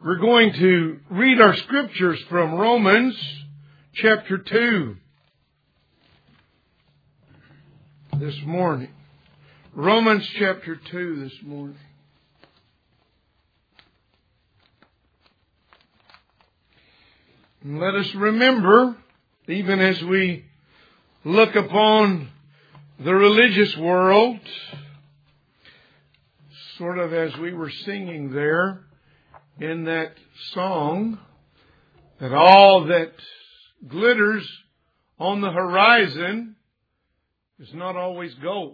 We're going to read our scriptures from Romans chapter 2 this morning. Romans chapter 2 this morning. And let us remember, even as we look upon the religious world, sort of as we were singing there in that song, that all that glitters on the horizon is not always gold.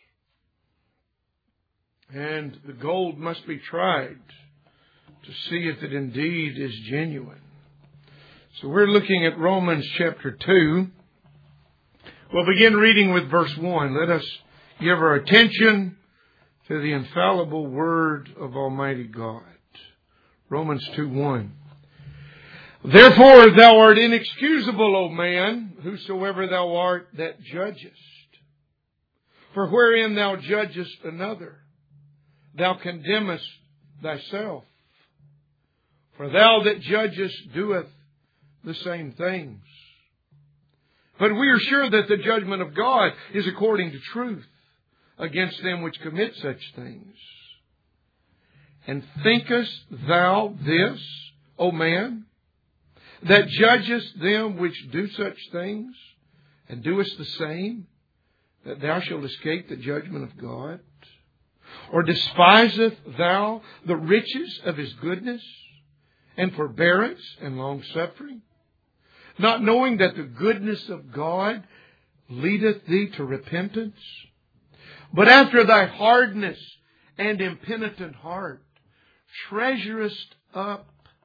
And the gold must be tried to see if it indeed is genuine. So we're looking at Romans chapter 2. We'll begin reading with verse 1. Let us give our attention to the infallible word of Almighty God. Romans 2:1. Therefore thou art inexcusable, O man, whosoever thou art that judgest. For wherein thou judgest another, thou condemnest thyself. For thou that judgest doeth the same things. But we are sure that the judgment of God is according to truth against them which commit such things. And thinkest thou this, O man, that judgest them which do such things, and doest the same, that thou shalt escape the judgment of God? Or despiseth thou the riches of His goodness, and forbearance, and longsuffering, not knowing that the goodness of God leadeth thee to repentance? But after thy hardness and impenitent heart, treasurest up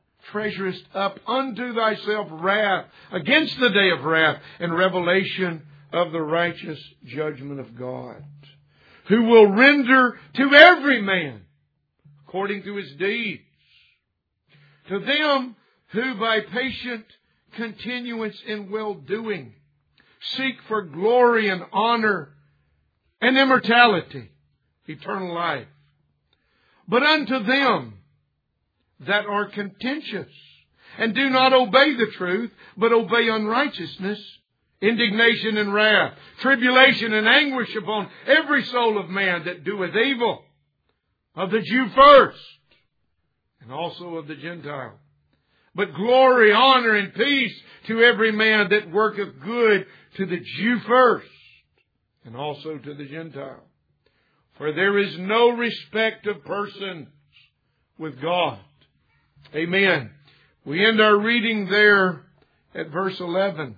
unto thyself wrath against the day of wrath and revelation of the righteous judgment of God, who will render to every man according to his deeds. To them who by patient continuance in well-doing seek for glory and honor and immortality, eternal life. But unto them that are contentious and do not obey the truth, but obey unrighteousness, indignation and wrath, tribulation and anguish upon every soul of man that doeth evil, of the Jew first, and also of the Gentile. But glory, honor, and peace to every man that worketh good, to the Jew first, and also to the Gentile. For there is no respect of persons with God. Amen. We end our reading there at verse 11.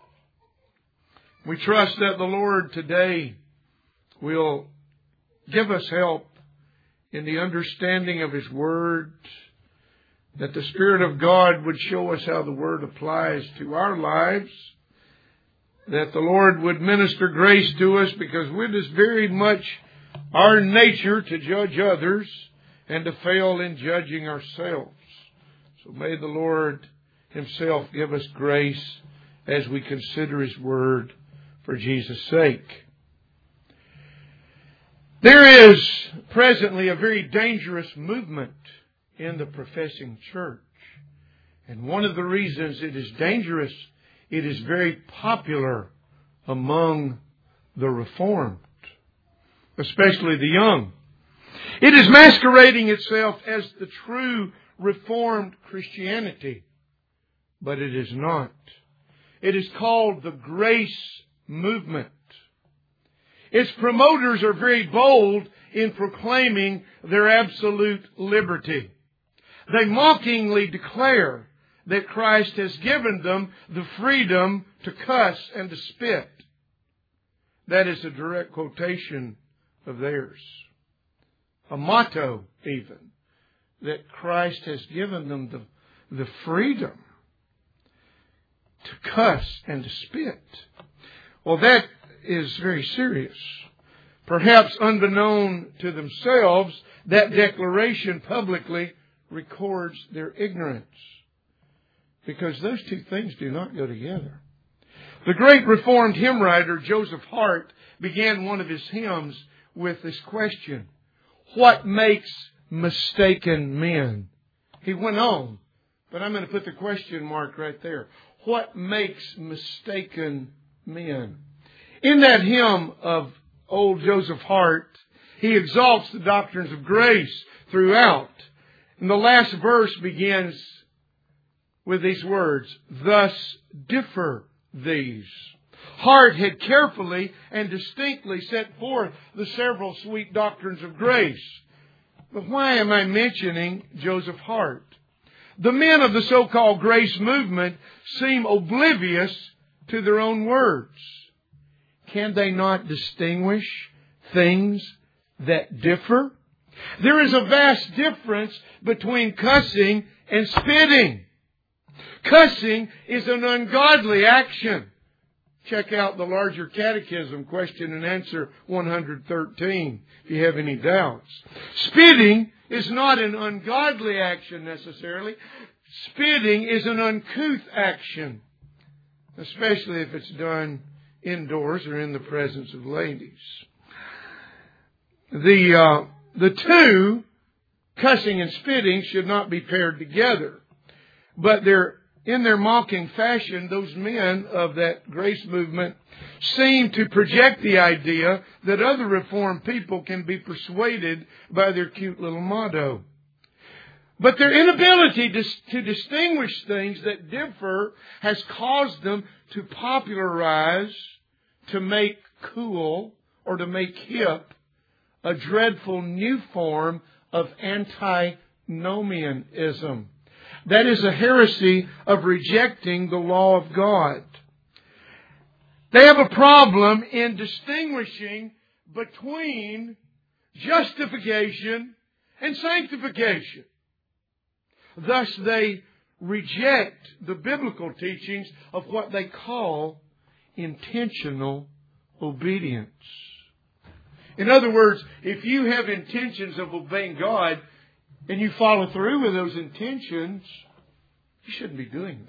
We trust that the Lord today will give us help in the understanding of His Word, that the Spirit of God would show us how the Word applies to our lives, that the Lord would minister grace to us, because it is very much our nature to judge others and to fail in judging ourselves. So may the Lord Himself give us grace as we consider His Word for Jesus' sake. There is presently a very dangerous movement in the professing church. And one of the reasons it is dangerous, it is very popular among the Reformed, especially the young. It is masquerading itself as the true Reformed Christianity, but it is not. It is called the Grace Movement. Its promoters are very bold in proclaiming their absolute liberty. They mockingly declare that Christ has given them the freedom to cuss and to spit. That is a direct quotation of theirs. A motto, even, that Christ has given them the freedom to cuss and to spit. Well, that is very serious. Perhaps unbeknown to themselves, that declaration publicly records their ignorance, because those two things do not go together. The great Reformed hymn writer Joseph Hart began one of his hymns with this question: what makes mistaken men he went on. But I'm going to put the question mark right there. What makes mistaken men? In that hymn of old Joseph Hart, he exalts the doctrines of grace throughout. And the last verse begins with these words, thus differ these. Hart had carefully and distinctly set forth the several sweet doctrines of grace. But why am I mentioning Joseph Hart? The men of the so-called grace movement seem oblivious to their own words. Can they not distinguish things that differ? There is a vast difference between cussing and spitting. Cussing is an ungodly action. Check out the larger catechism, question and answer 113, if you have any doubts. Spitting is not an ungodly action necessarily. Spitting is an uncouth action, especially if it's done indoors or in the presence of ladies. The two, cussing and spitting, should not be paired together. But in their mocking fashion, those men of that grace movement seem to project the idea that other Reformed people can be persuaded by their cute little motto. But their inability to distinguish things that differ has caused them to popularize, to make cool, or to make hip a dreadful new form of antinomianism. That is a heresy of rejecting the law of God. They have a problem in distinguishing between justification and sanctification. Thus, they reject the biblical teachings of what they call intentional obedience. In other words, if you have intentions of obeying God and you follow through with those intentions, you shouldn't be doing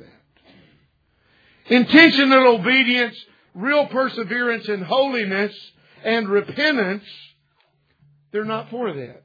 that. Intentional obedience, real perseverance in holiness and repentance, they're not for that.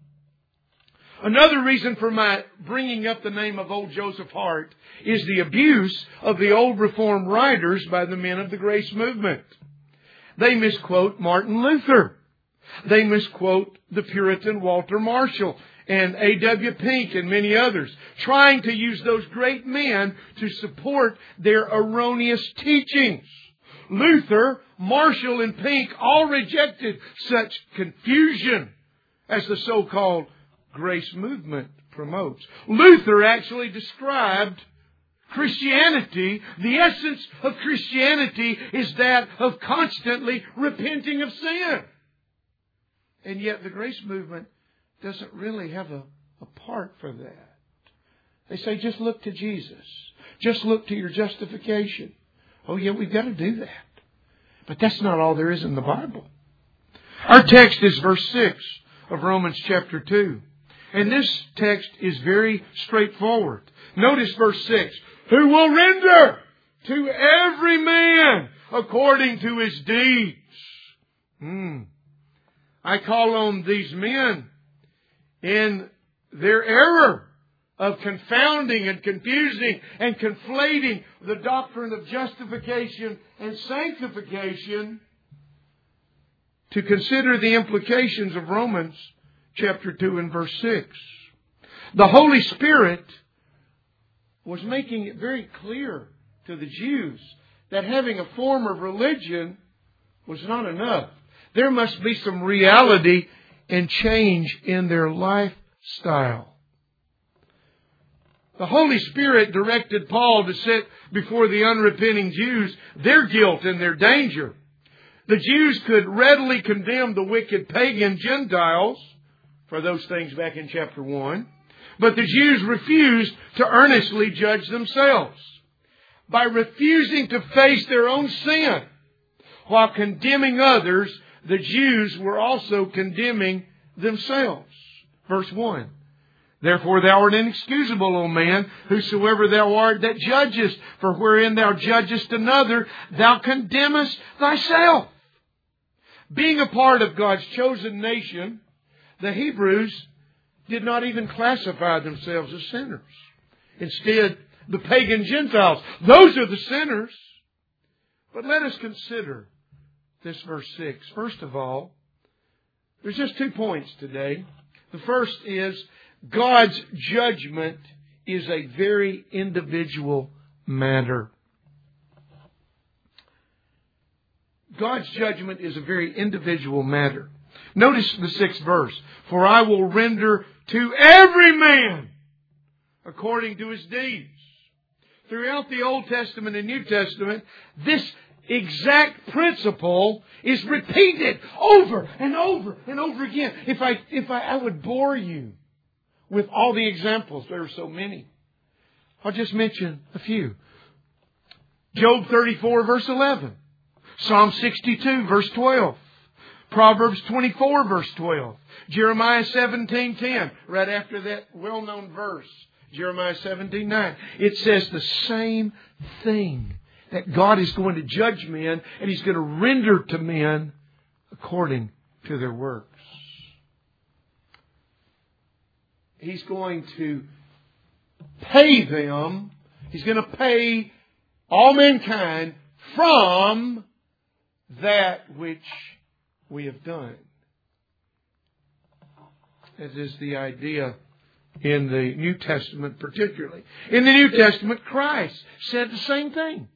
Another reason for my bringing up the name of old Joseph Hart is the abuse of the old Reformed writers by the men of the grace movement. They misquote Martin Luther. They misquote the Puritan Walter Marshall and A.W. Pink and many others, trying to use those great men to support their erroneous teachings. Luther, Marshall, and Pink all rejected such confusion as the so-called grace movement promotes. Luther actually described Christianity. The essence of Christianity is that of constantly repenting of sin. And yet the grace movement doesn't really have a part for that. They say, just look to Jesus. Just look to your justification. Oh yeah, we've got to do that. But that's not all there is in the Bible. Our text is verse 6 of Romans chapter 2. And this text is very straightforward. Notice verse 6. Who will render to every man according to his deeds. I call on these men in their error of confounding and confusing and conflating the doctrine of justification and sanctification to consider the implications of Romans chapter 2 and verse 6. The Holy Spirit was making it very clear to the Jews that having a form of religion was not enough. There must be some reality and change in their lifestyle. The Holy Spirit directed Paul to set before the unrepenting Jews their guilt and their danger. The Jews could readily condemn the wicked pagan Gentiles for those things back in chapter 1. But the Jews refused to earnestly judge themselves. By refusing to face their own sin while condemning others, the Jews were also condemning themselves. Verse 1. Therefore thou art inexcusable, O man, whosoever thou art that judgest, for wherein thou judgest another, thou condemnest thyself. Being a part of God's chosen nation, the Hebrews did not even classify themselves as sinners. Instead, the pagan Gentiles, those are the sinners. But let us consider this verse 6. First of all, there's just 2 points today. The first is God's judgment is a very individual matter. God's judgment is a very individual matter. Notice the 6th verse. For I will render to every man according to his deeds. Throughout the Old Testament and New Testament, this exact principle is repeated over and over and over again. If I would bore you with all the examples, there are so many. I'll just mention a few. Job 34 verse 11. Psalm 62 verse 12. Proverbs 24 verse 12. Jeremiah 17:10. Right after that well-known verse. Jeremiah 17:9. It says the same thing. That God is going to judge men and He's going to render to men according to their works. He's going to pay them. He's going to pay all mankind from that which we have done. As is the idea in the New Testament particularly. In the New Testament, Christ said the same thing.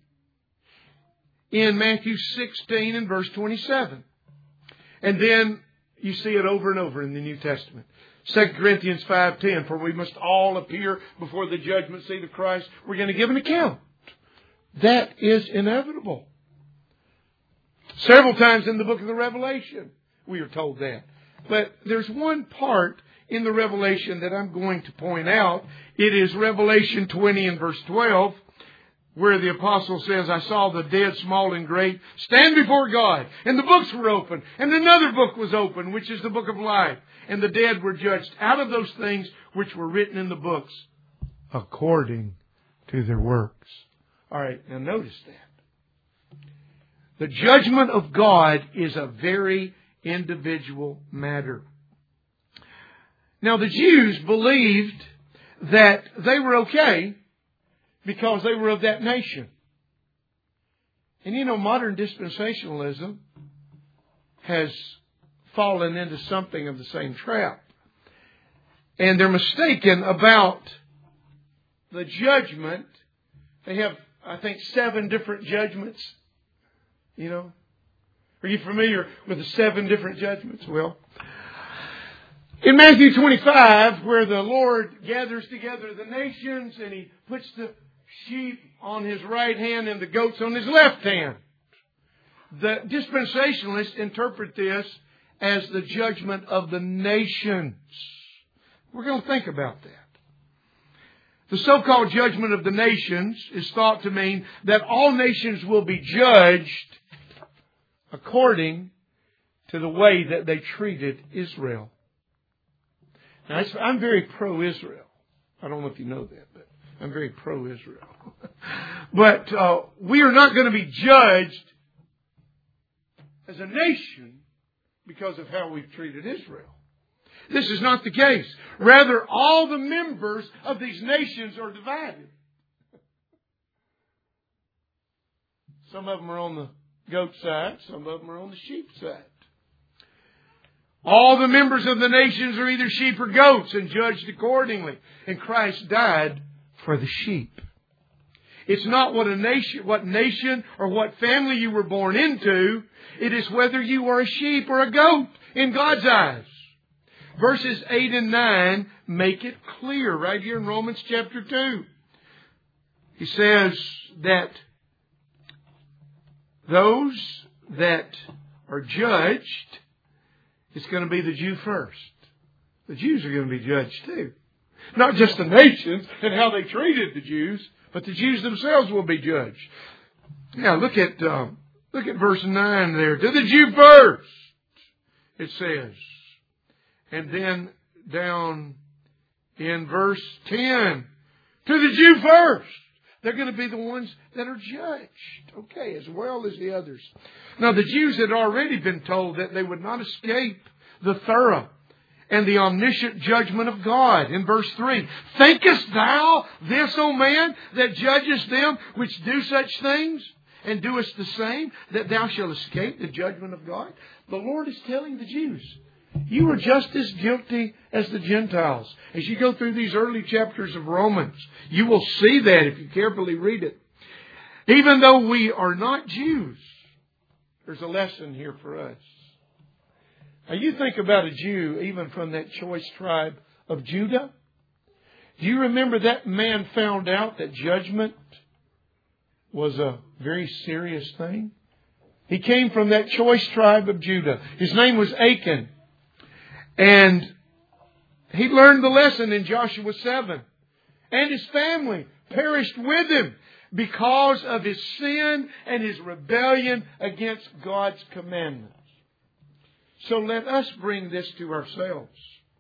In Matthew 16 and verse 27. And then you see it over and over in the New Testament. 2 Corinthians 5:10, for we must all appear before the judgment seat of Christ. We're going to give an account. That is inevitable. Several times in the book of the Revelation, we are told that. But there's one part in the Revelation that I'm going to point out. It is Revelation 20 and verse 12. Where the apostle says, I saw the dead, small and great, stand before God. And the books were open. And another book was open, which is the book of life. And the dead were judged out of those things which were written in the books according to their works. All right, now notice that. The judgment of God is a very individual matter. Now the Jews believed that they were okay because they were of that nation. And you know, modern dispensationalism has fallen into something of the same trap. And they're mistaken about the judgment. They have, I think, 7 different judgments. You know? Are you familiar with the 7 different judgments? Well, in Matthew 25, where the Lord gathers together the nations and He puts the sheep on His right hand and the goats on His left hand. The dispensationalists interpret this as the judgment of the nations. We're going to think about that. The so-called judgment of the nations is thought to mean that all nations will be judged according to the way that they treated Israel. Now, I'm very pro-Israel. I don't know if you know that, but I'm very pro-Israel. But we are not going to be judged as a nation because of how we've treated Israel. This is not the case. Rather, all the members of these nations are divided. Some of them are on the goat side. Some of them are on the sheep side. All the members of the nations are either sheep or goats and judged accordingly. And Christ died for the sheep. It's not what nation or what family you were born into. It is whether you are a sheep or a goat in God's eyes. Verses 8 and 9 make it clear right here in Romans chapter 2. He says that those that are judged, it's going to be the Jew first. The Jews are going to be judged too. Not just the nations and how they treated the Jews, but the Jews themselves will be judged. Now look at verse 9 there. To the Jew first, it says. And then down in verse 10, to the Jew first. They're going to be the ones that are judged. Okay, as well as the others. Now the Jews had already been told that they would not escape the thorough and the omniscient judgment of God. In verse 3, thinkest thou this, O man, that judgest them which do such things, and doest the same, that thou shalt escape the judgment of God? The Lord is telling the Jews, you are just as guilty as the Gentiles. As you go through these early chapters of Romans, you will see that if you carefully read it. Even though we are not Jews, there's a lesson here for us. Now you think about a Jew, even from that choice tribe of Judah. Do you remember that man found out that judgment was a very serious thing? He came from that choice tribe of Judah. His name was Achan. And he learned the lesson in Joshua 7. And his family perished with him because of his sin and his rebellion against God's commandments. So let us bring this to ourselves.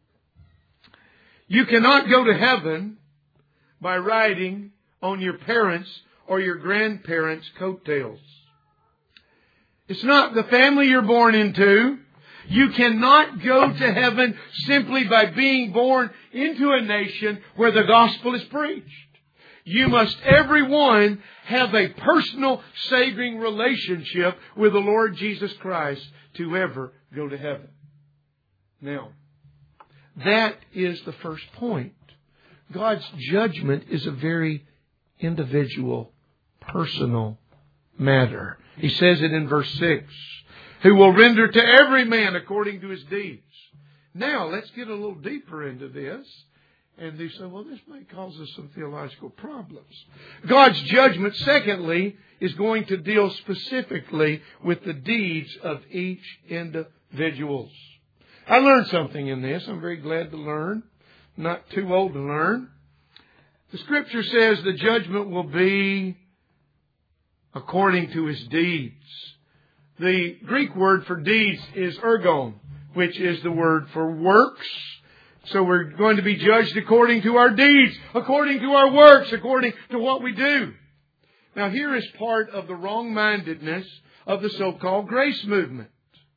You cannot go to heaven by riding on your parents' or your grandparents' coattails. It's not the family you're born into. You cannot go to heaven simply by being born into a nation where the gospel is preached. You must, everyone, have a personal saving relationship with the Lord Jesus Christ to ever go to heaven. Now, that is the first point. God's judgment is a very individual, personal matter. He says it in verse 6. Who will render to every man according to his deeds. Now, let's get a little deeper into this. And they say, well, this may cause us some theological problems. God's judgment, secondly, is going to deal specifically with the deeds of each individual. I learned something in this. I'm very glad to learn. Not too old to learn. The Scripture says the judgment will be according to his deeds. The Greek word for deeds is ergon, which is the word for works. So we're going to be judged according to our deeds, according to our works, according to what we do. Now here is part of the wrong-mindedness of the so-called grace movement.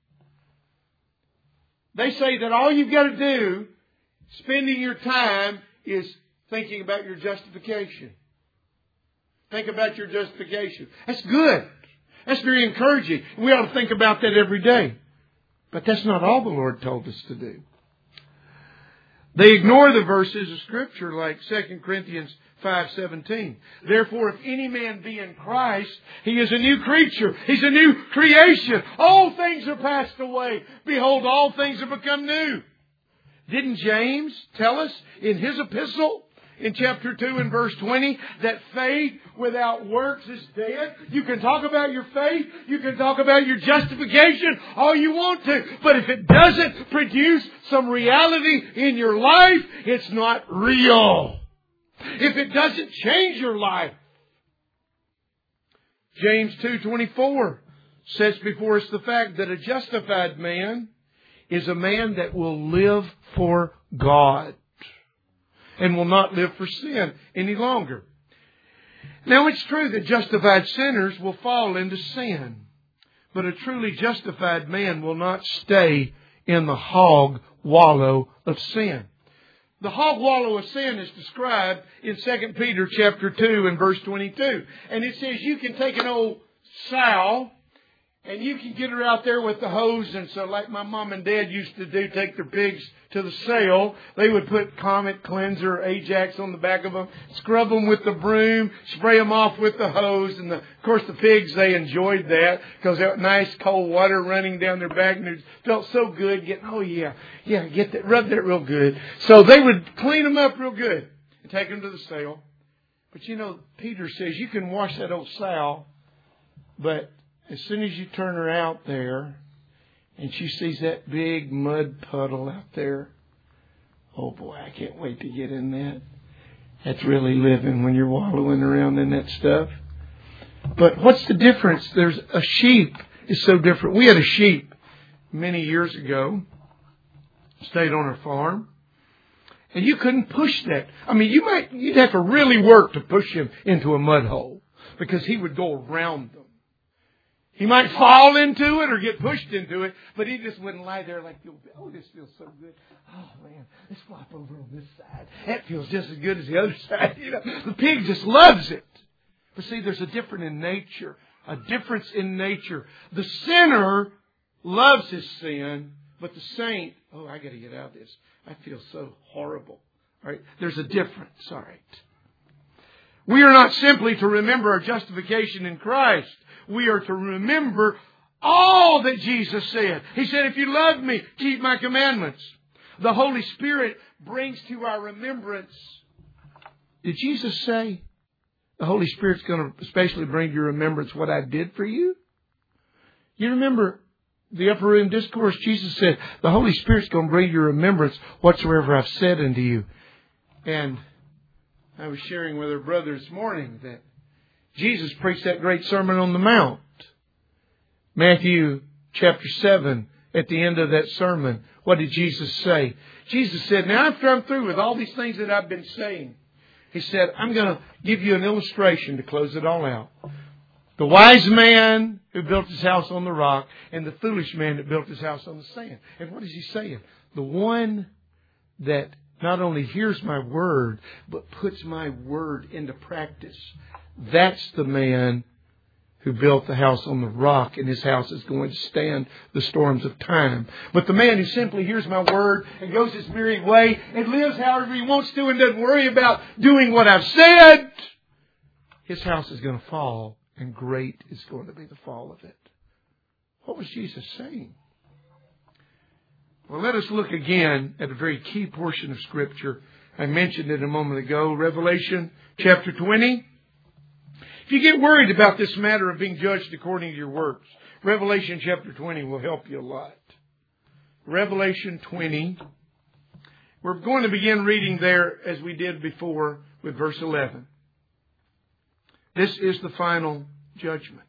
They say that all you've got to do, spending your time, is thinking about your justification. Think about your justification. That's good. That's very encouraging. We ought to think about that every day. But that's not all the Lord told us to do. They ignore the verses of Scripture like 2 Corinthians 5:17. Therefore, if any man be in Christ, he is a new creature. He's a new creation. All things are passed away. Behold, all things have become new. Didn't James tell us in his epistle, in chapter 2 and verse 20, that faith without works is dead? You can talk about your faith. You can talk about your justification all you want to. But if it doesn't produce some reality in your life, it's not real. If it doesn't change your life. James 2:24 sets before us the fact that a justified man is a man that will live for God and will not live for sin any longer. Now, it's true that justified sinners will fall into sin. But a truly justified man will not stay in the hog wallow of sin. The hog wallow of sin is described in 2 Peter chapter 2 and verse 22. And it says you can take an old sow and you can get her out there with the hose. And so like my mom and dad used to do, take their pigs to the sale. They would put Comet Cleanser, Ajax on the back of them, scrub them with the broom, spray them off with the hose. And of course the pigs, they enjoyed that because that nice cold water running down their back. And it felt so good getting, get that, rub that real good. So they would clean them up real good and take them to the sale. But you know, Peter says you can wash that old sow, but as soon as you turn her out there and she sees that big mud puddle out there, oh boy, I can't wait to get in that. That's really living when you're wallowing around in that stuff. But what's the difference? There's a sheep is so different. We had a sheep many years ago, stayed on our farm, and you couldn't push that. I mean, you'd have to really work to push him into a mud hole because he would go around them. He might fall into it or get pushed into it, but he just wouldn't lie there like, oh, this feels so good. Oh, man, let's flop over on this side. That feels just as good as the other side. You know, the pig just loves it. But see, there's a difference in nature. A difference in nature. The sinner loves his sin, but the saint, oh, I got to get out of this. I feel so horrible. All right? There's a difference. All right. We are not simply to remember our justification in Christ. We are to remember all that Jesus said. He said, if you love me, keep my commandments. The Holy Spirit brings to our remembrance. Did Jesus say the Holy Spirit's going to especially bring to your remembrance what I did for you? You remember the Upper Room Discourse? Jesus said, the Holy Spirit's going to bring to your remembrance whatsoever I've said unto you. And I was sharing with our brother this morning that Jesus preached that great Sermon on the Mount. Matthew chapter 7, at the end of that sermon, what did Jesus say? Jesus said, now after I'm through with all these things that I've been saying, He said, I'm going to give you an illustration to close it all out. The wise man who built his house on the rock and the foolish man that built his house on the sand. And what is He saying? The one that not only hears my word, but puts my word into practice. That's the man who built the house on the rock, and his house is going to stand the storms of time. But the man who simply hears my word and goes his merry way and lives however he wants to and doesn't worry about doing what I've said, his house is going to fall, and great is going to be the fall of it. What was Jesus saying? Well, let us look again at a very key portion of Scripture. I mentioned it a moment ago, Revelation chapter 20. If you get worried about this matter of being judged according to your works, Revelation chapter 20 will help you a lot. Revelation 20. We're going to begin reading there as we did before with verse 11. This is the final judgment.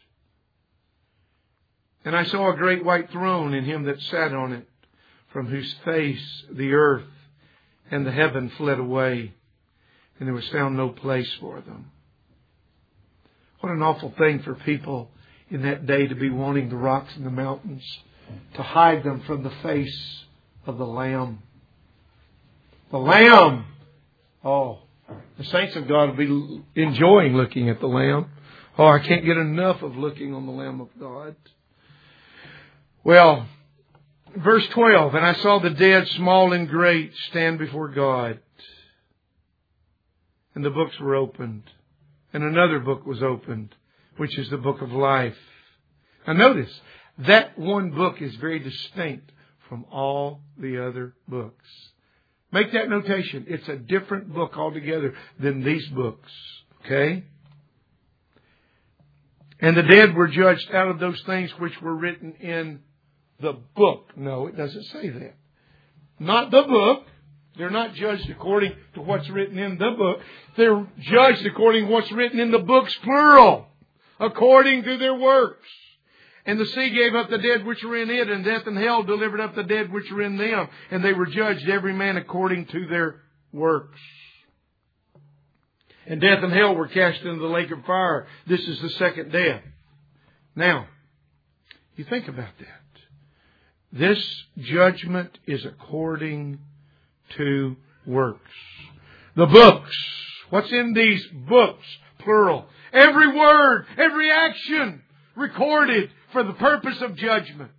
And I saw a great white throne and Him that sat on it, from whose face the earth and the heaven fled away, and there was found no place for them. What an awful thing for people in that day to be wanting the rocks and the mountains to hide them from the face of the Lamb. The Lamb! Oh, the saints of God will be enjoying looking at the Lamb. Oh, I can't get enough of looking on the Lamb of God. Well, verse 12, and I saw the dead, small and great, stand before God. And the books were opened. And another book was opened, which is the book of life. Now notice, that one book is very distinct from all the other books. Make that notation. It's a different book altogether than these books. Okay? And the dead were judged out of those things which were written in the book. No, it doesn't say that. Not the book. They're not judged according to what's written in the book. They're judged according to what's written in the books, plural, according to their works. And the sea gave up the dead which were in it, and death and hell delivered up the dead which were in them. And they were judged every man according to their works. And death and hell were cast into the lake of fire. This is the second death. Now, you think about that. This judgment is according to works. The books. What's in these books? Plural. Every word, every action recorded for the purpose of judgment.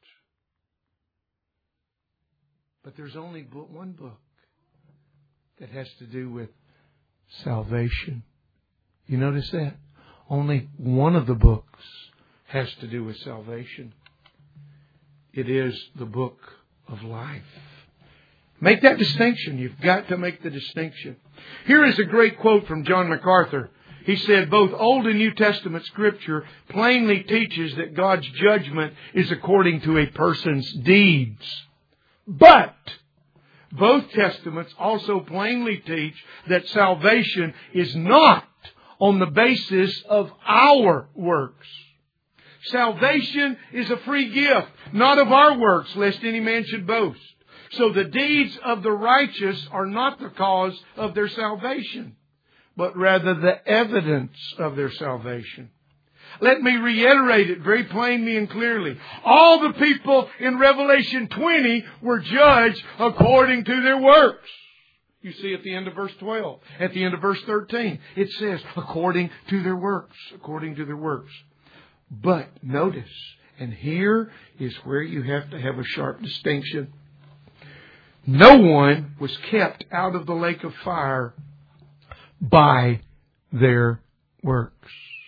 But there's only one book that has to do with salvation. You notice that? Only one of the books has to do with salvation. It is the book of life. Make that distinction. You've got to make the distinction. Here is a great quote from John MacArthur. He said, both Old and New Testament Scripture plainly teaches that God's judgment is according to a person's deeds. But both Testaments also plainly teach that salvation is not on the basis of our works. Salvation is a free gift, not of our works, lest any man should boast. So the deeds of the righteous are not the cause of their salvation, but rather the evidence of their salvation. Let me reiterate it very plainly and clearly. All the people in Revelation 20 were judged according to their works. You see at the end of verse 12, at the end of verse 13, it says, according to their works, according to their works. But notice, and here is where you have to have a sharp distinction. No one was kept out of the lake of fire by their works.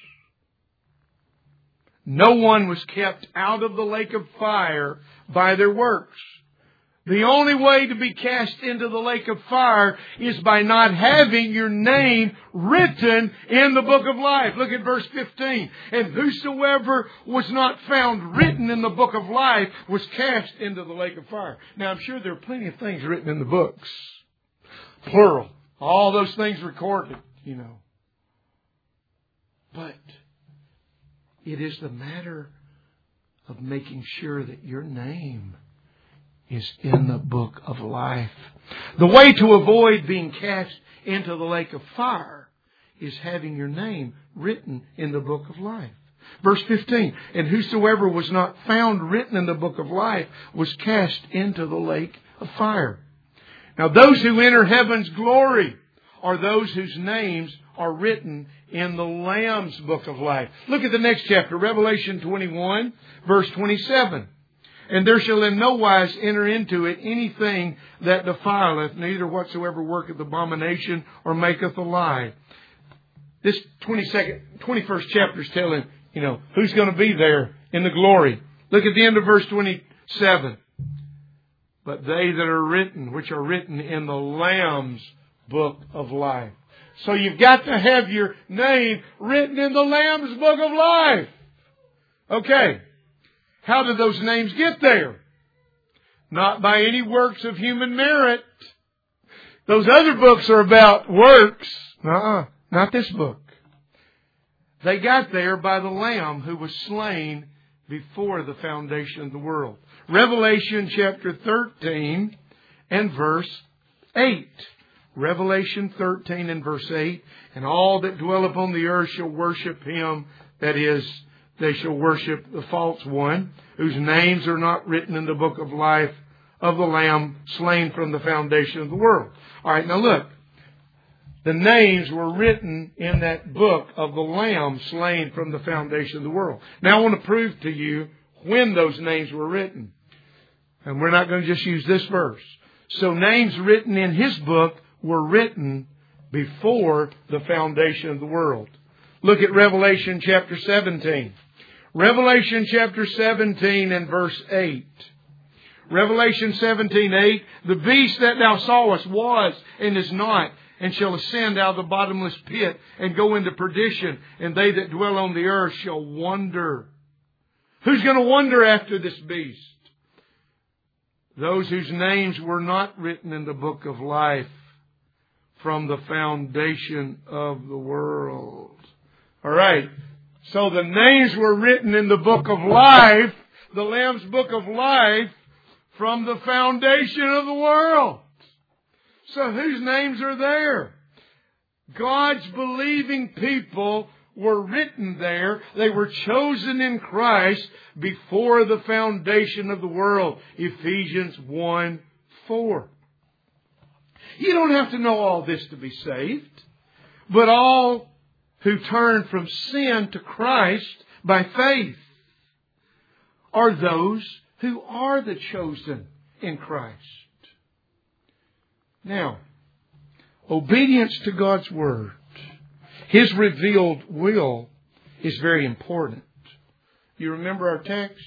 No one was kept out of the lake of fire by their works. The only way to be cast into the lake of fire is by not having your name written in the book of life. Look at verse 15. And whosoever was not found written in the book of life was cast into the lake of fire. Now, I'm sure there are plenty of things written in the books. Plural. All those things recorded, you know. But it is the matter of making sure that your name is in the book of life. The way to avoid being cast into the lake of fire is having your name written in the book of life. Verse 15, and whosoever was not found written in the book of life was cast into the lake of fire. Now those who enter heaven's glory are those whose names are written in the Lamb's book of life. Look at the next chapter, Revelation 21, verse 27. And there shall in no wise enter into it anything that defileth, neither whatsoever worketh abomination or maketh a lie. This 21st chapter is telling, who's going to be there in the glory. Look at the end of verse 27. But they that are written, which are written in the Lamb's book of life. So you've got to have your name written in the Lamb's book of life. Okay. How did those names get there? Not by any works of human merit. Those other books are about works. Not this book. They got there by the Lamb who was slain before the foundation of the world. Revelation chapter 13 and verse 8. Revelation 13 and verse 8. And all that dwell upon the earth shall worship Him, that is, they shall worship the false one, whose names are not written in the book of life of the Lamb slain from the foundation of the world. All right, now look. The names were written in that book of the Lamb slain from the foundation of the world. Now I want to prove to you when those names were written. And we're not going to just use this verse. So names written in His book were written before the foundation of the world. Look at Revelation chapter 17. Revelation chapter 17 and verse 8. Revelation 17:8. The beast that thou sawest was and is not, and shall ascend out of the bottomless pit and go into perdition, and they that dwell on the earth shall wonder. Who's going to wonder after this beast? Those whose names were not written in the book of life from the foundation of the world. All right. So the names were written in the book of life, the Lamb's book of life, from the foundation of the world. So whose names are there? God's believing people were written there. They were chosen in Christ before the foundation of the world. Ephesians 1:4. You don't have to know all this to be saved, but all who turn from sin to Christ by faith are those who are the chosen in Christ. Now, obedience to God's Word, His revealed will, is very important. You remember our text?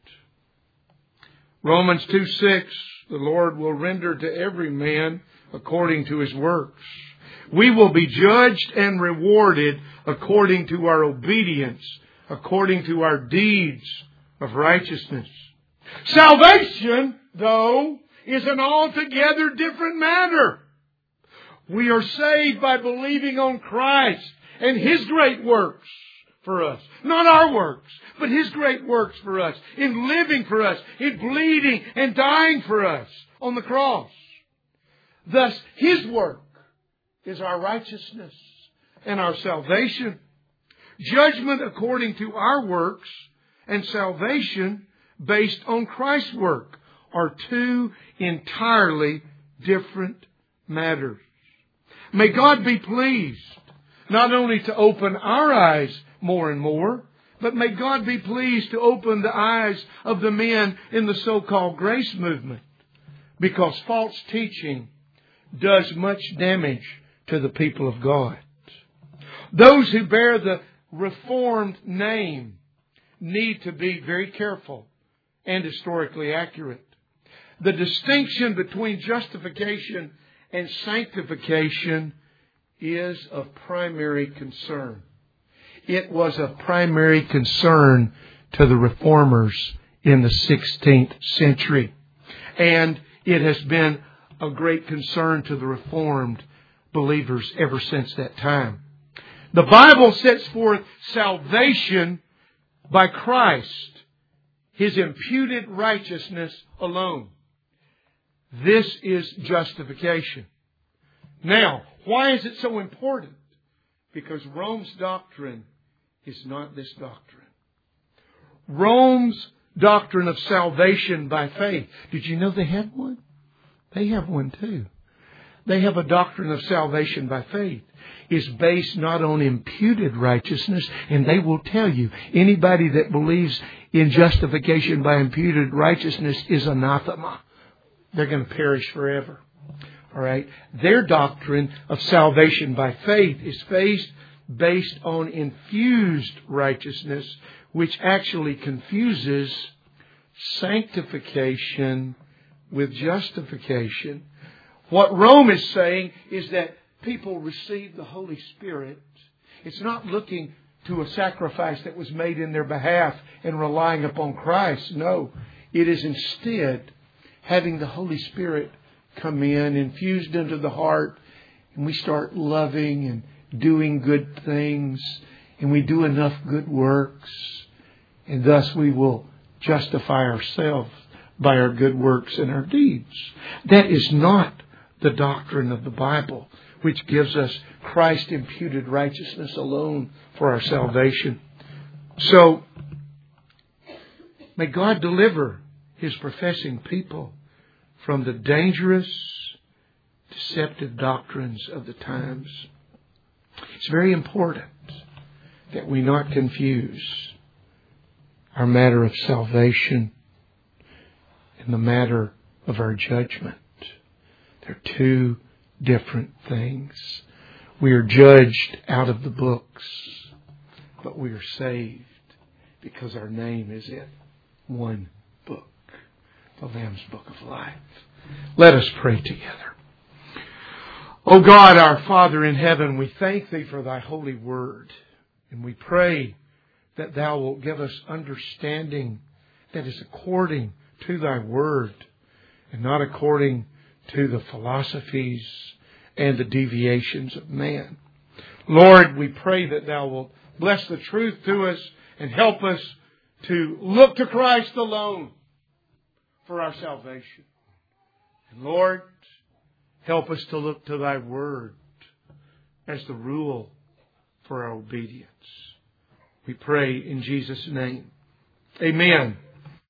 Romans 2:6, the Lord will render to every man according to his works. We will be judged and rewarded according to our obedience, according to our deeds of righteousness. Salvation, though, is an altogether different matter. We are saved by believing on Christ and His great works for us. Not our works, but His great works for us, in living for us, in bleeding and dying for us on the cross. Thus, His work is our righteousness and our salvation. Judgment according to our works and salvation based on Christ's work are two entirely different matters. May God be pleased not only to open our eyes more and more, but may God be pleased to open the eyes of the men in the so-called grace movement, because false teaching does much damage to the people of God. Those who bear the Reformed name need to be very careful and historically accurate. The distinction between justification and sanctification is of primary concern. It was of primary concern to the Reformers in the 16th century. And it has been a great concern to the Reformed believers ever since that time. The Bible sets forth salvation by Christ, His imputed righteousness alone. This is justification. Now, why is it so important? Because Rome's doctrine is not this doctrine. Rome's doctrine of salvation by faith. Did you know they had one? They have one too. They have a doctrine of salvation by faith. Is based not on imputed righteousness, and they will tell you anybody that believes in justification by imputed righteousness is anathema. They're going to perish forever. All right. Their doctrine of salvation by faith is based on infused righteousness, which actually confuses sanctification with justification. What Rome is saying is that people receive the Holy Spirit. It's not looking to a sacrifice that was made in their behalf and relying upon Christ. No, it is instead having the Holy Spirit come in, infused into the heart, and we start loving and doing good things, and we do enough good works, and thus we will justify ourselves by our good works and our deeds. That is not the doctrine of the Bible, which gives us Christ imputed righteousness alone for our salvation. So, may God deliver His professing people from the dangerous, deceptive doctrines of the times. It's very important that we not confuse our matter of salvation and the matter of our judgment. They're two different things. We are judged out of the books, but we are saved because our name is in one book, the Lamb's Book of Life. Let us pray together. O God, our Father in heaven, we thank Thee for Thy holy word, and we pray that Thou wilt give us understanding that is according to Thy word and not according to the philosophies and the deviations of man. Lord, we pray that Thou wilt bless the truth to us and help us to look to Christ alone for our salvation. And Lord, help us to look to Thy word as the rule for our obedience. We pray in Jesus' name. Amen.